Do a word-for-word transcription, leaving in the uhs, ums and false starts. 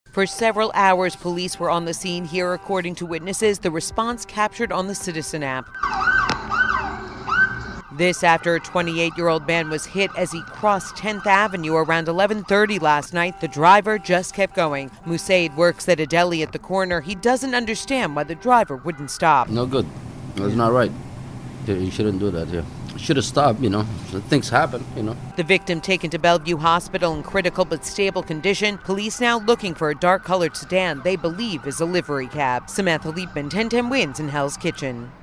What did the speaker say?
For several hours, police were on the scene here, according to witnesses. The response captured on the Citizen app. This after a twenty-eight-year-old man was hit as he crossed tenth Avenue around eleven thirty last night. The driver just kept going. Musaid works at a deli at the corner. He doesn't understand why the driver wouldn't stop. No good. That's not right. You shouldn't do that here. Should have stopped, you know. Things happen, you know. The victim taken to Bellevue Hospital in critical but stable condition. Police now looking for a dark-colored sedan they believe is a livery cab. Samantha Liebman, ten ten Wins in Hell's Kitchen.